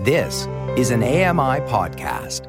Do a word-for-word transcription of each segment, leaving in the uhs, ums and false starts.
This is an A M I podcast.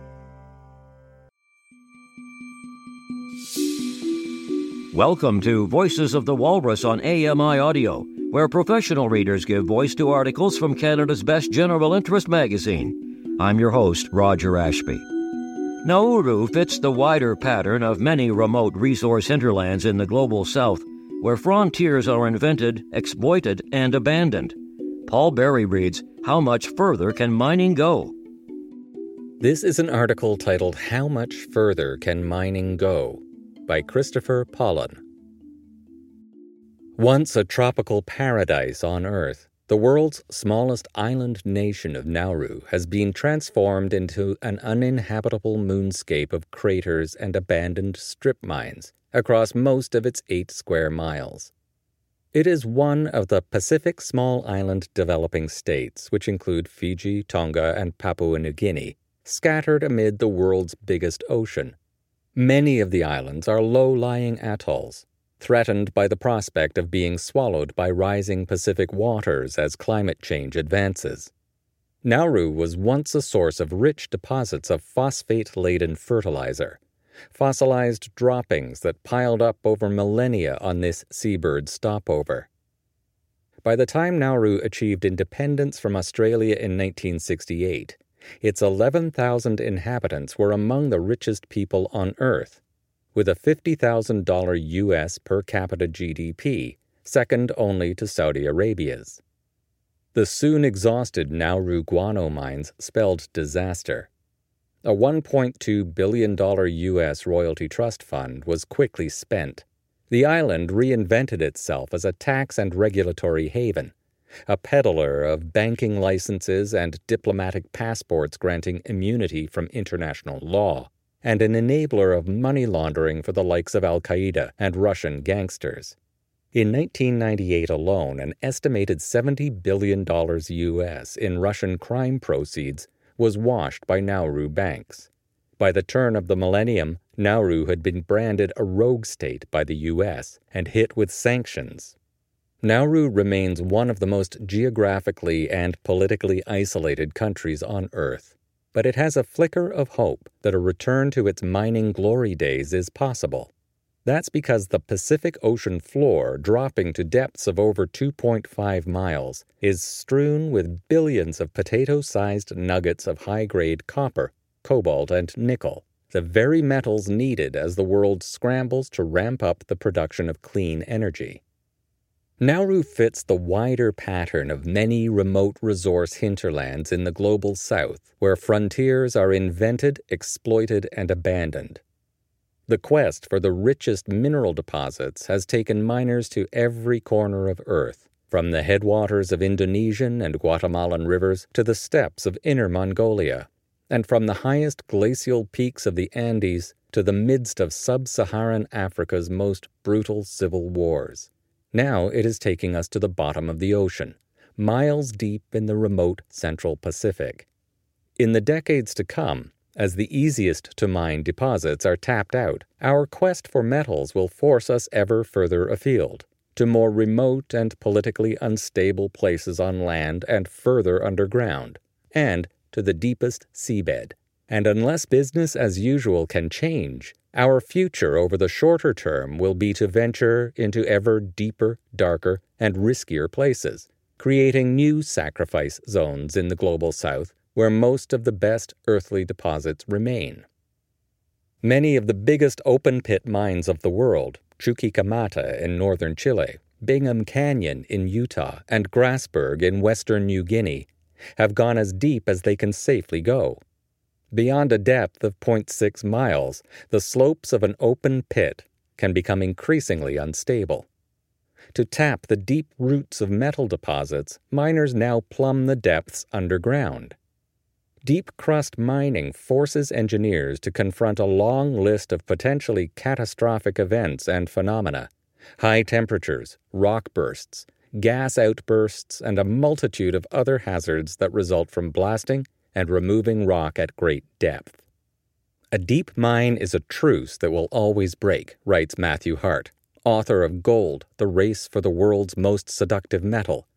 Welcome to Voices of the Walrus on A M I Audio, where professional readers give voice to articles from Canada's best general interest magazine. I'm your host, Roger Ashby. Nauru fits the wider pattern of many remote resource hinterlands in the global south, where frontiers are invented, exploited, and abandoned. Paul Berry reads, How Much Further Can Mining Go? This is an article titled How Much Further Can Mining Go? By Christopher Pollan. Once a tropical paradise on Earth, the world's smallest island nation of Nauru has been transformed into an uninhabitable moonscape of craters and abandoned strip mines across most of its eight square miles. It is one of the Pacific small island developing states, which include Fiji, Tonga, and Papua New Guinea, scattered amid the world's biggest ocean. Many of the islands are low-lying atolls, threatened by the prospect of being swallowed by rising Pacific waters as climate change advances. Nauru was once a source of rich deposits of phosphate-laden fertilizer, fossilized droppings that piled up over millennia on this seabird stopover. By the time Nauru achieved independence from Australia in nineteen sixty-eight, its eleven thousand inhabitants were among the richest people on Earth, with a fifty thousand dollars U S per capita G D P, second only to Saudi Arabia's. The soon-exhausted Nauru guano mines spelled disaster. A one point two billion dollars U S royalty trust fund was quickly spent. The island reinvented itself as a tax and regulatory haven, a peddler of banking licenses and diplomatic passports granting immunity from international law, and an enabler of money laundering for the likes of Al-Qaeda and Russian gangsters. In nineteen ninety-eight alone, an estimated seventy billion dollars U S in Russian crime proceeds was washed by Nauru banks. By the turn of the millennium, Nauru had been branded a rogue state by the U S and hit with sanctions. Nauru remains one of the most geographically and politically isolated countries on Earth, but it has a flicker of hope that a return to its mining glory days is possible. That's because the Pacific Ocean floor, dropping to depths of over two point five miles, is strewn with billions of potato-sized nuggets of high-grade copper, cobalt, and nickel, the very metals needed as the world scrambles to ramp up the production of clean energy. Nauru fits the wider pattern of many remote resource hinterlands in the global south, where frontiers are invented, exploited, and abandoned. The quest for the richest mineral deposits has taken miners to every corner of Earth, from the headwaters of Indonesian and Guatemalan rivers to the steppes of Inner Mongolia, and from the highest glacial peaks of the Andes to the midst of sub-Saharan Africa's most brutal civil wars. Now it is taking us to the bottom of the ocean, miles deep in the remote Central Pacific. In the decades to come, as the easiest-to-mine deposits are tapped out, our quest for metals will force us ever further afield, to more remote and politically unstable places on land and further underground, and to the deepest seabed. And unless business as usual can change, our future over the shorter term will be to venture into ever deeper, darker, and riskier places, creating new sacrifice zones in the global south where most of the best earthly deposits remain. Many of the biggest open-pit mines of the world, Chuquicamata in northern Chile, Bingham Canyon in Utah, and Grasberg in western New Guinea, have gone as deep as they can safely go. Beyond a depth of zero point six miles, the slopes of an open pit can become increasingly unstable. To tap the deep roots of metal deposits, miners now plumb the depths underground. Deep crust mining forces engineers to confront a long list of potentially catastrophic events and phenomena: high temperatures, rock bursts, gas outbursts, and a multitude of other hazards that result from blasting and removing rock at great depth. A deep mine is a truce that will always break, writes Matthew Hart, author of Gold, The Race for the World's Most Seductive Metal,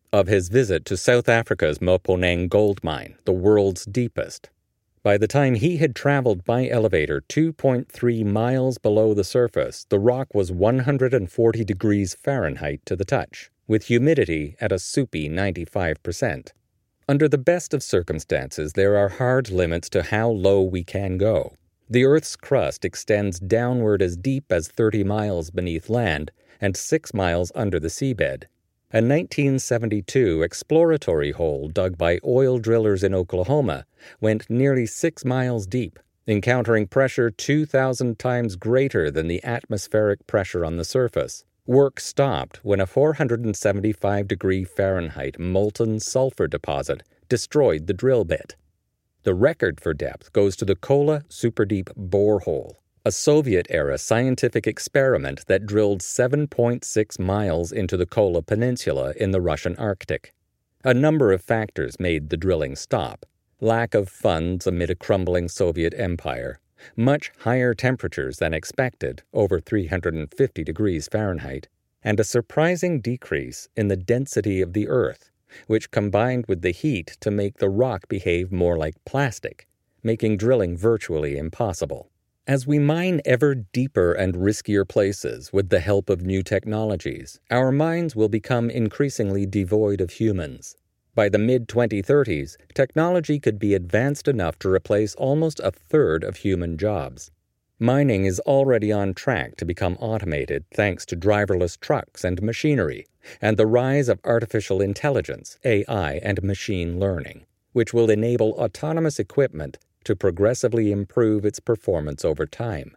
of his visit to South Africa's Mponeng gold mine, the world's deepest. By the time he had traveled by elevator two point three miles below the surface, the rock was one hundred forty degrees Fahrenheit to the touch, with humidity at a soupy ninety-five percent. Under the best of circumstances, there are hard limits to how low we can go. The Earth's crust extends downward as deep as thirty miles beneath land and six miles under the seabed. A nineteen seventy-two exploratory hole dug by oil drillers in Oklahoma went nearly six miles deep, encountering pressure two thousand times greater than the atmospheric pressure on the surface. Work stopped when a four hundred seventy-five degree Fahrenheit molten sulfur deposit destroyed the drill bit. The record for depth goes to the Kola Superdeep Borehole, a Soviet-era scientific experiment that drilled seven point six miles into the Kola Peninsula in the Russian Arctic. A number of factors made the drilling stop: lack of funds amid a crumbling Soviet empire, much higher temperatures than expected, over three hundred fifty degrees Fahrenheit, and a surprising decrease in the density of the Earth, which combined with the heat to make the rock behave more like plastic, making drilling virtually impossible. As we mine ever deeper and riskier places with the help of new technologies, our mines will become increasingly devoid of humans. By the mid twenty thirties, technology could be advanced enough to replace almost a third of human jobs. Mining is already on track to become automated thanks to driverless trucks and machinery, and the rise of artificial intelligence, A I, and machine learning, which will enable autonomous equipment to progressively improve its performance over time.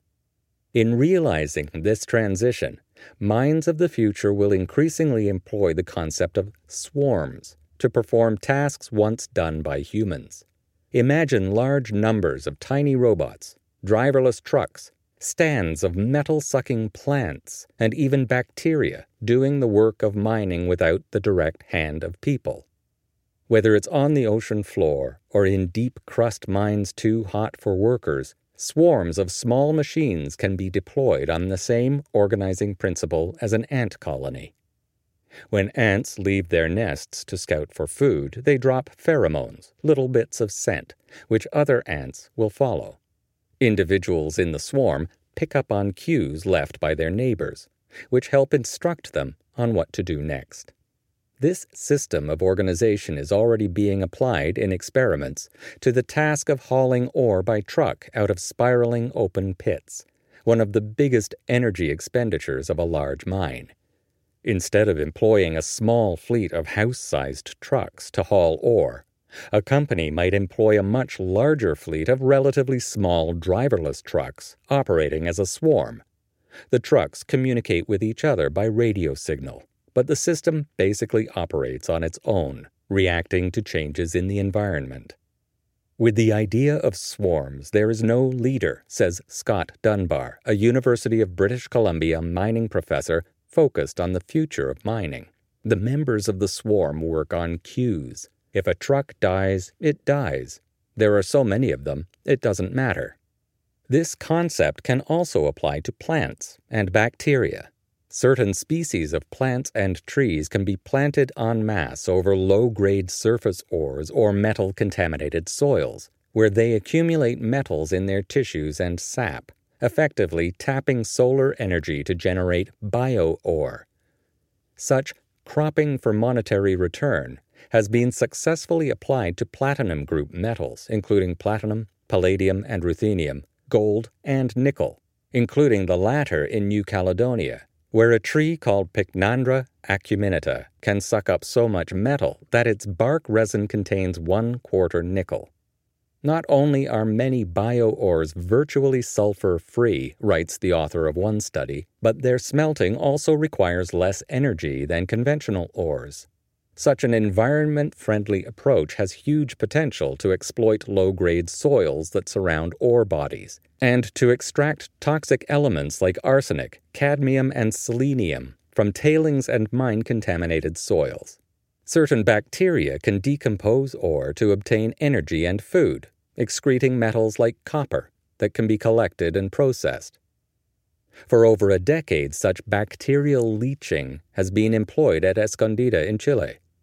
In realizing this transition, mines of the future will increasingly employ the concept of swarms to perform tasks once done by humans. Imagine large numbers of tiny robots, driverless trucks, stands of metal-sucking plants, and even bacteria doing the work of mining without the direct hand of people. Whether it's on the ocean floor or in deep crust mines too hot for workers, swarms of small machines can be deployed on the same organizing principle as an ant colony. When ants leave their nests to scout for food, they drop pheromones, little bits of scent, which other ants will follow. Individuals in the swarm pick up on cues left by their neighbors, which help instruct them on what to do next. This system of organization is already being applied in experiments to the task of hauling ore by truck out of spiraling open pits, one of the biggest energy expenditures of a large mine. Instead of employing a small fleet of house-sized trucks to haul ore, a company might employ a much larger fleet of relatively small driverless trucks operating as a swarm. The trucks communicate with each other by radio signal, but the system basically operates on its own, reacting to changes in the environment. With the idea of swarms, there is no leader, says Scott Dunbar, a University of British Columbia mining professor focused on the future of mining. The members of the swarm work on cues. If a truck dies, it dies. There are so many of them, it doesn't matter. This concept can also apply to plants and bacteria. Certain species of plants and trees can be planted en masse over low-grade surface ores or metal-contaminated soils, where they accumulate metals in their tissues and sap, effectively tapping solar energy to generate bio-ore. Such cropping for monetary return has been successfully applied to platinum group metals, including platinum, palladium and ruthenium, gold, and nickel, including the latter in New Caledonia, where a tree called Pycnandra acuminata can suck up so much metal that its bark resin contains one quarter nickel. Not only are many bio-ores virtually sulfur-free, writes the author of one study, but their smelting also requires less energy than conventional ores. Such an environment-friendly approach has huge potential to exploit low-grade soils that surround ore bodies, and to extract toxic elements like arsenic, cadmium, and selenium from tailings and mine-contaminated soils. Certain bacteria can decompose ore to obtain energy and food, excreting metals like copper that can be collected and processed. For over a decade, such bacterial leaching has been employed at Escondida in Chile.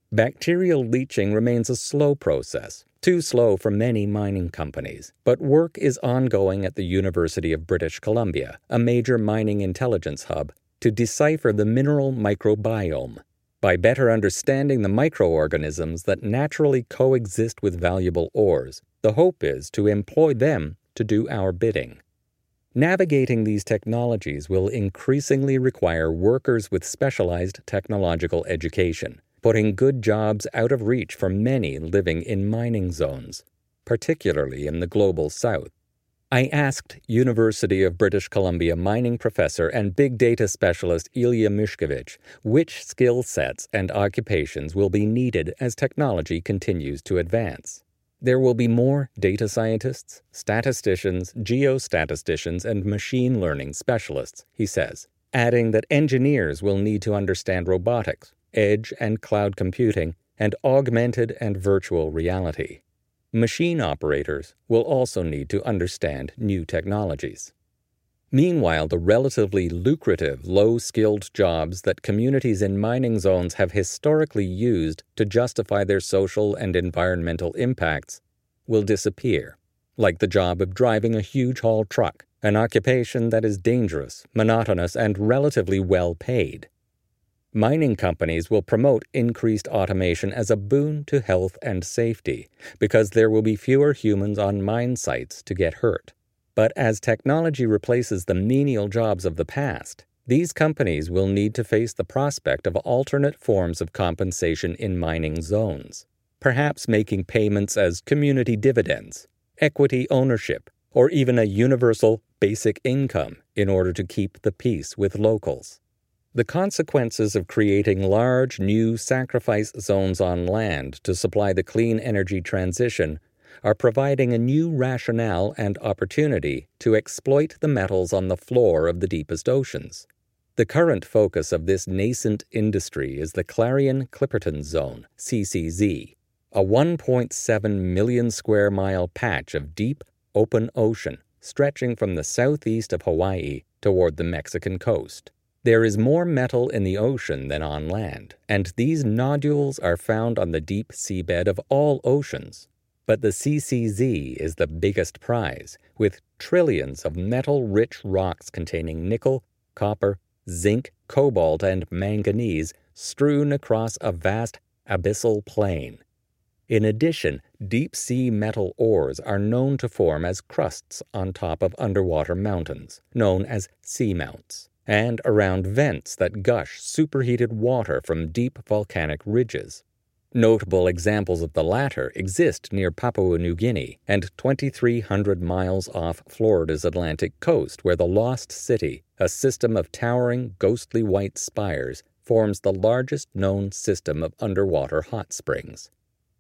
Bacterial leaching remains a slow process, too slow for many mining companies, but work is ongoing at the University of British Columbia, a major mining intelligence hub, to decipher the mineral microbiome. By better understanding the microorganisms that naturally coexist with valuable ores, the hope is to employ them to do our bidding. Navigating these technologies will increasingly require workers with specialized technological education, putting good jobs out of reach for many living in mining zones, particularly in the global south. I asked University of British Columbia mining professor and big data specialist Ilya Mishkevich which skill sets and occupations will be needed as technology continues to advance. There will be more data scientists, statisticians, geostatisticians, and machine learning specialists, he says, adding that engineers will need to understand robotics, edge and cloud computing, and augmented and virtual reality. Machine operators will also need to understand new technologies. Meanwhile, the relatively lucrative, low-skilled jobs that communities in mining zones have historically used to justify their social and environmental impacts will disappear, like the job of driving a huge haul truck, an occupation that is dangerous, monotonous, and relatively well-paid. Mining companies will promote increased automation as a boon to health and safety because there will be fewer humans on mine sites to get hurt. But as technology replaces the menial jobs of the past, these companies will need to face the prospect of alternate forms of compensation in mining zones, perhaps making payments as community dividends, equity ownership, or even a universal basic income in order to keep the peace with locals. The consequences of creating large, new sacrifice zones on land to supply the clean energy transition are providing a new rationale and opportunity to exploit the metals on the floor of the deepest oceans. The current focus of this nascent industry is the Clarion-Clipperton Zone, C C Z, a one point seven million square mile patch of deep, open ocean stretching from the southeast of Hawaii toward the Mexican coast. There is more metal in the ocean than on land, and these nodules are found on the deep seabed of all oceans. But the C C Z is the biggest prize, with trillions of metal-rich rocks containing nickel, copper, zinc, cobalt, and manganese strewn across a vast abyssal plain. In addition, deep-sea metal ores are known to form as crusts on top of underwater mountains, known as seamounts, and around vents that gush superheated water from deep volcanic ridges. Notable examples of the latter exist near Papua New Guinea and twenty-three hundred miles off Florida's Atlantic coast, where the Lost City, a system of towering, ghostly white spires, forms the largest known system of underwater hot springs.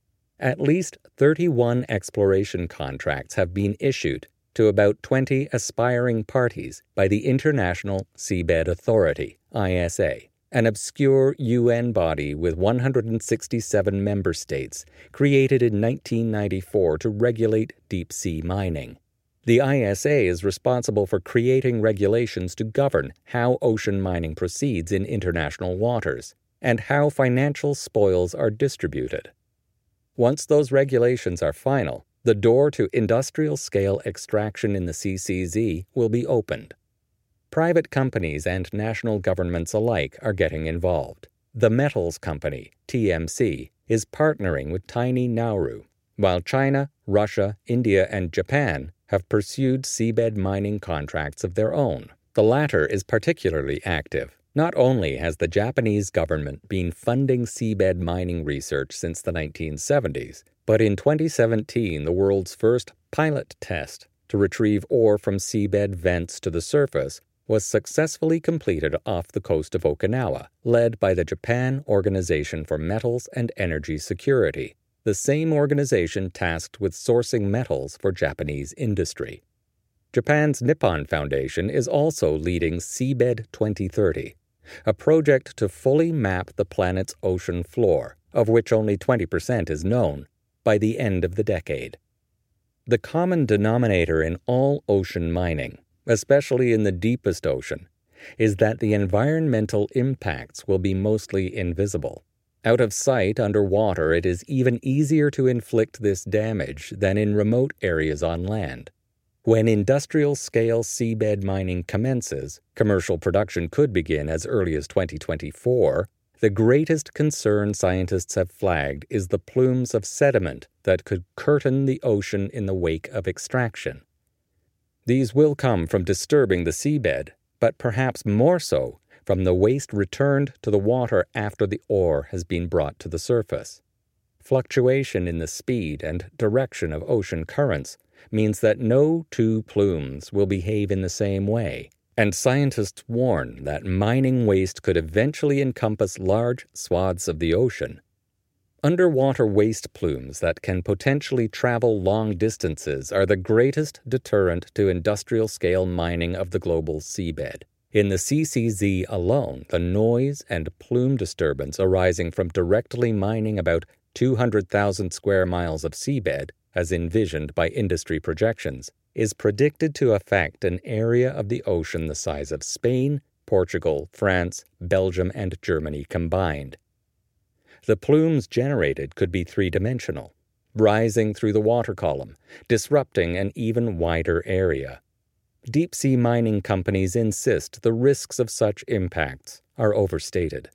At least thirty-one exploration contracts have been issued to about twenty aspiring parties by the International Seabed Authority, I S A, an obscure U N body with one hundred sixty-seven member states, created in nineteen ninety-four to regulate deep-sea mining. The I S A is responsible for creating regulations to govern how ocean mining proceeds in international waters and how financial spoils are distributed. Once those regulations are final, the door to industrial-scale extraction in the C C Z will be opened. Private companies and national governments alike are getting involved. The Metals Company, T M C, is partnering with Tiny Nauru, while China, Russia, India, and Japan have pursued seabed mining contracts of their own. The latter is particularly active. Not only has the Japanese government been funding seabed mining research since the nineteen seventies, but in twenty seventeen the world's first pilot test to retrieve ore from seabed vents to the surface was successfully completed off the coast of Okinawa, led by the Japan Organization for Metals and Energy Security, the same organization tasked with sourcing metals for Japanese industry. Japan's Nippon Foundation is also leading Seabed twenty thirty, a project to fully map the planet's ocean floor, of which only twenty percent is known, by the end of the decade. The common denominator in all ocean mining, especially in the deepest ocean, is that the environmental impacts will be mostly invisible. Out of sight underwater, it is even easier to inflict this damage than in remote areas on land. When industrial-scale seabed mining commences, commercial production could begin as early as twenty twenty-four. The greatest concern scientists have flagged is the plumes of sediment that could curtain the ocean in the wake of extraction. These will come from disturbing the seabed, but perhaps more so from the waste returned to the water after the ore has been brought to the surface. Fluctuation in the speed and direction of ocean currents means that no two plumes will behave in the same way, and scientists warn that mining waste could eventually encompass large swaths of the ocean. Underwater waste plumes that can potentially travel long distances are the greatest deterrent to industrial-scale mining of the global seabed. In the C C Z alone, the noise and plume disturbance arising from directly mining about two hundred thousand square miles of seabed, as envisioned by industry projections, is predicted to affect an area of the ocean the size of Spain, Portugal, France, Belgium, and Germany combined. The plumes generated could be three-dimensional, rising through the water column, disrupting an even wider area. Deep-sea mining companies insist the risks of such impacts are overstated.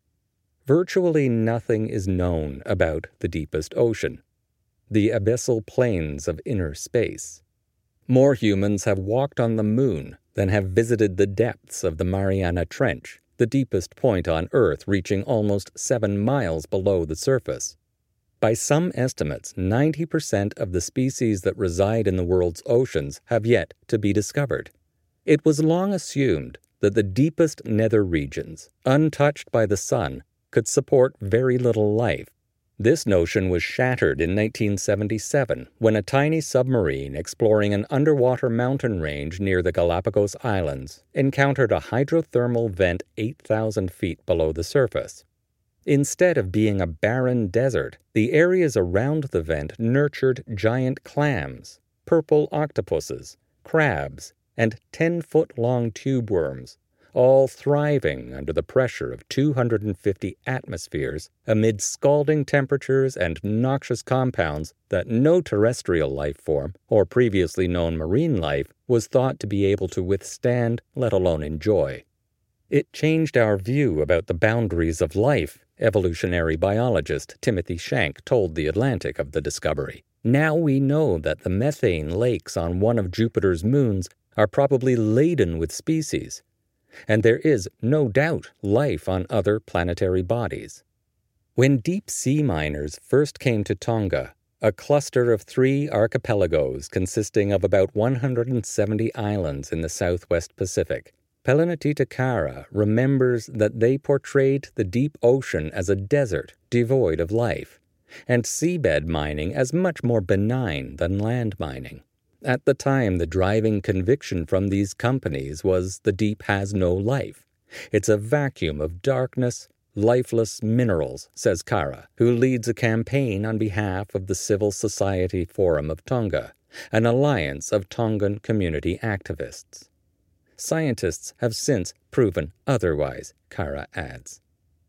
Virtually nothing is known about the deepest ocean, the abyssal plains of inner space. More humans have walked on the moon than have visited the depths of the Mariana Trench, the deepest point on Earth reaching almost seven miles below the surface. By some estimates, ninety percent of the species that reside in the world's oceans have yet to be discovered. It was long assumed that the deepest nether regions, untouched by the sun, could support very little life. This notion was shattered in nineteen seventy-seven when a tiny submarine exploring an underwater mountain range near the Galapagos Islands encountered a hydrothermal vent eight thousand feet below the surface. Instead of being a barren desert, the areas around the vent nurtured giant clams, purple octopuses, crabs, and ten-foot-long tube worms, all thriving under the pressure of two hundred fifty atmospheres amid scalding temperatures and noxious compounds that no terrestrial life form or previously known marine life was thought to be able to withstand, let alone enjoy. It changed our view about the boundaries of life, evolutionary biologist Timothy Shank told The Atlantic of the discovery. Now we know that the methane lakes on one of Jupiter's moons are probably laden with species, and there is no doubt life on other planetary bodies. When deep-sea miners first came to Tonga, a cluster of three archipelagos consisting of about one hundred seventy islands in the southwest Pacific, Pelenati Takara remembers that they portrayed the deep ocean as a desert devoid of life, and seabed mining as much more benign than land mining. At the time, the driving conviction from these companies was the deep has no life. It's a vacuum of darkness, lifeless minerals, says Kara, who leads a campaign on behalf of the Civil Society Forum of Tonga, an alliance of Tongan community activists. Scientists have since proven otherwise, Kara adds.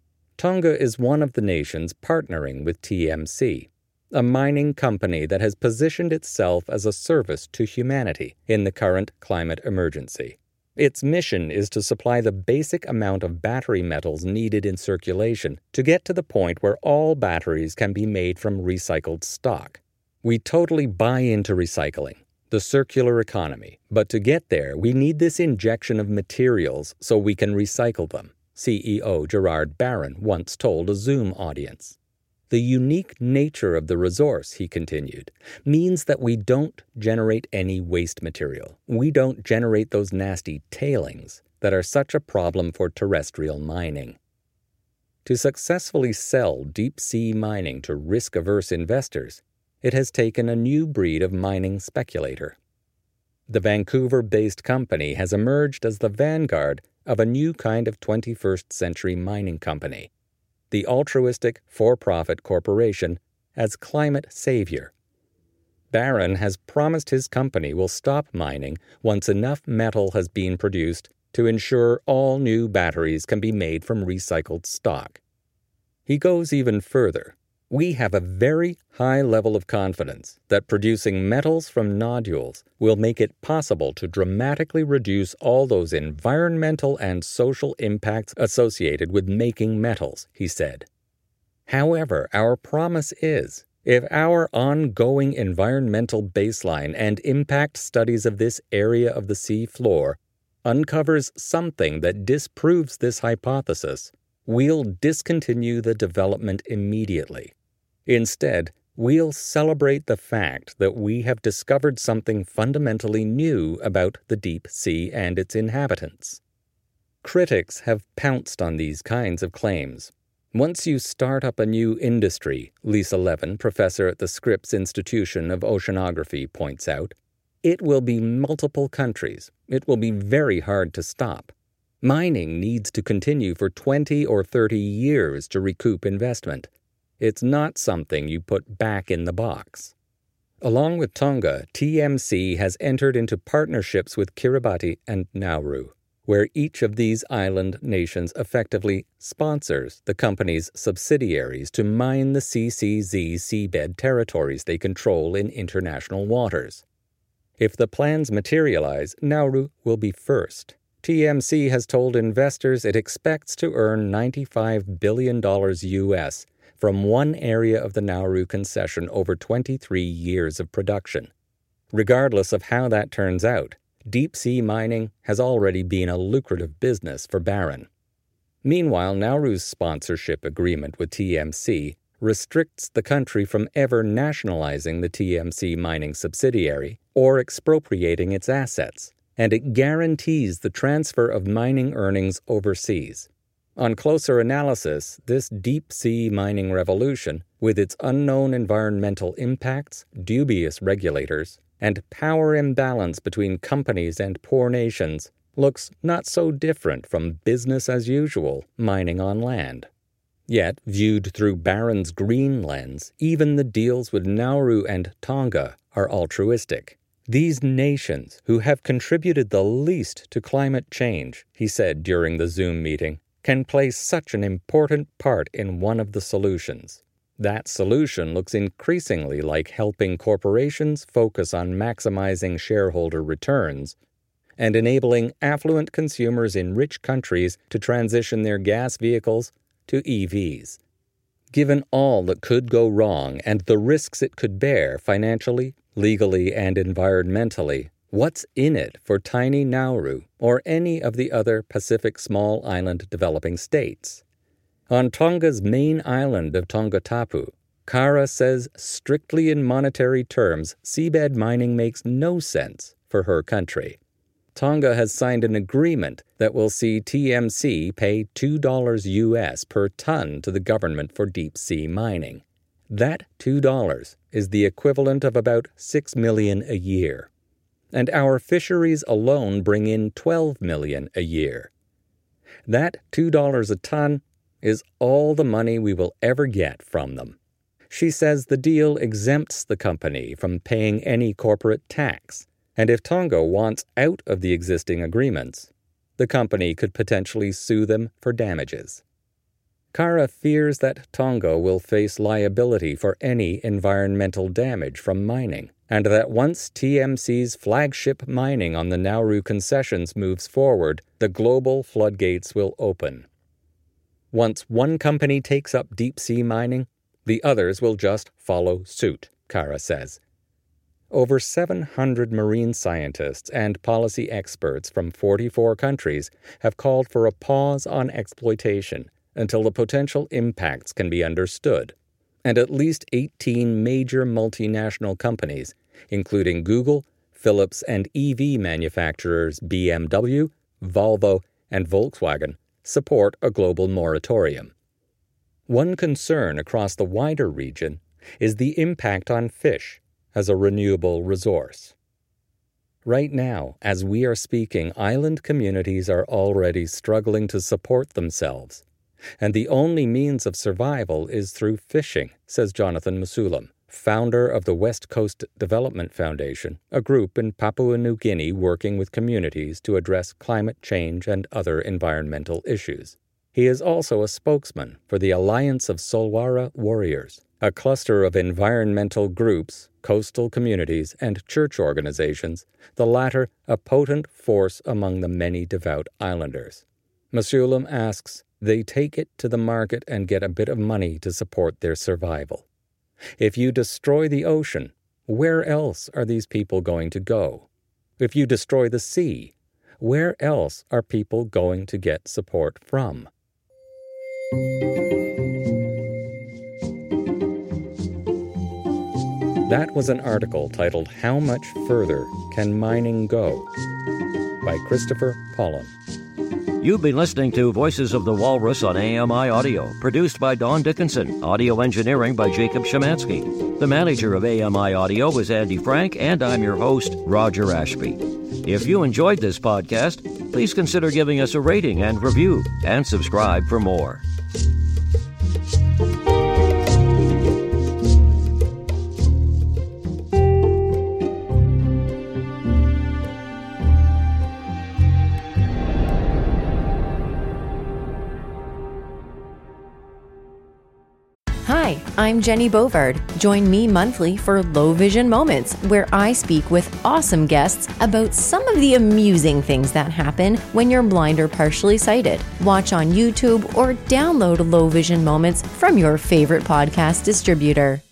Tonga is one of the nations partnering with T M C, a mining company that has positioned itself as a service to humanity in the current climate emergency. Its mission is to supply the basic amount of battery metals needed in circulation to get to the point where all batteries can be made from recycled stock. We totally buy into recycling, the circular economy, but to get there, we need this injection of materials so we can recycle them, C E O Gerard Barron once told a Zoom audience. The unique nature of the resource, he continued, means that we don't generate any waste material. We don't generate those nasty tailings that are such a problem for terrestrial mining. To successfully sell deep-sea mining to risk-averse investors, it has taken a new breed of mining speculator. The Vancouver-based company has emerged as the vanguard of a new kind of twenty-first century mining company, the altruistic for-profit corporation as climate savior. Barron has promised his company will stop mining once enough metal has been produced to ensure all new batteries can be made from recycled stock. He goes even further. We have a very high level of confidence that producing metals from nodules will make it possible to dramatically reduce all those environmental and social impacts associated with making metals, he said. However, our promise is, if our ongoing environmental baseline and impact studies of this area of the sea floor uncovers something that disproves this hypothesis, we'll discontinue the development immediately. Instead, we'll celebrate the fact that we have discovered something fundamentally new about the deep sea and its inhabitants. Critics have pounced on these kinds of claims. Once you start up a new industry, Lisa Levin, professor at the Scripps Institution of Oceanography, points out, it will be multiple countries. It will be very hard to stop. Mining needs to continue for twenty or thirty years to recoup investment. It's not something you put back in the box. Along with Tonga, T M C has entered into partnerships with Kiribati and Nauru, where each of these island nations effectively sponsors the company's subsidiaries to mine the C C Z seabed territories they control in international waters. If the plans materialize, Nauru will be first. T M C has told investors it expects to earn ninety-five billion dollars U S from one area of the Nauru concession over twenty-three years of production. Regardless of how that turns out, deep-sea mining has already been a lucrative business for Barron. Meanwhile, Nauru's sponsorship agreement with T M C restricts the country from ever nationalizing the T M C mining subsidiary or expropriating its assets, and it guarantees the transfer of mining earnings overseas. On closer analysis, this deep-sea mining revolution, with its unknown environmental impacts, dubious regulators, and power imbalance between companies and poor nations, looks not so different from business-as-usual mining on land. Yet, viewed through Barron's green lens, even the deals with Nauru and Tonga are altruistic. These nations, who have contributed the least to climate change, he said during the Zoom meeting, can play such an important part in one of the solutions. That solution looks increasingly like helping corporations focus on maximizing shareholder returns and enabling affluent consumers in rich countries to transition their gas vehicles to E Vs. Given all that could go wrong and the risks it could bear financially, legally, and environmentally, what's in it for tiny Nauru or any of the other Pacific small island developing states? On Tonga's main island of Tongatapu, Kara says strictly in monetary terms, seabed mining makes no sense for her country. Tonga has signed an agreement that will see T M C pay two dollars U S per ton to the government for deep-sea mining. That two dollars is the equivalent of about six million dollars a year. And our fisheries alone bring in twelve million dollars a year. That two dollars a ton is all the money we will ever get from them. She says the deal exempts the company from paying any corporate tax, and if Tonga wants out of the existing agreements, the company could potentially sue them for damages. Kara fears that Tonga will face liability for any environmental damage from mining, and that once T M C's flagship mining on the Nauru concessions moves forward, the global floodgates will open. Once one company takes up deep-sea mining, the others will just follow suit, Kara says. Over seven hundred marine scientists and policy experts from forty-four countries have called for a pause on exploitation until the potential impacts can be understood, and at least eighteen major multinational companies, including Google, Philips, and E V manufacturers B M W, Volvo, and Volkswagen, support a global moratorium. One concern across the wider region is the impact on fish as a renewable resource. Right now, as we are speaking, island communities are already struggling to support themselves, and the only means of survival is through fishing, says Jonathan Musulam, founder of the West Coast Development Foundation, a group in Papua New Guinea working with communities to address climate change and other environmental issues. He is also a spokesman for the Alliance of Solwara Warriors, a cluster of environmental groups, coastal communities, and church organizations, the latter a potent force among the many devout islanders. Masulim asks, they take it to the market and get a bit of money to support their survival. If you destroy the ocean, where else are these people going to go? If you destroy the sea, where else are people going to get support from? That was an article titled How Much Further Can Mining Go? By Christopher Pollan. You've been listening to Voices of the Walrus on A M I Audio, produced by Don Dickinson, audio engineering by Jacob Shemansky. The manager of A M I Audio is Andy Frank, and I'm your host, Roger Ashby. If you enjoyed this podcast, please consider giving us a rating and review, and subscribe for more. Hi, I'm Jenny Bovard. Join me monthly for Low Vision Moments, where I speak with awesome guests about some of the amusing things that happen when you're blind or partially sighted. Watch on YouTube or download Low Vision Moments from your favorite podcast distributor.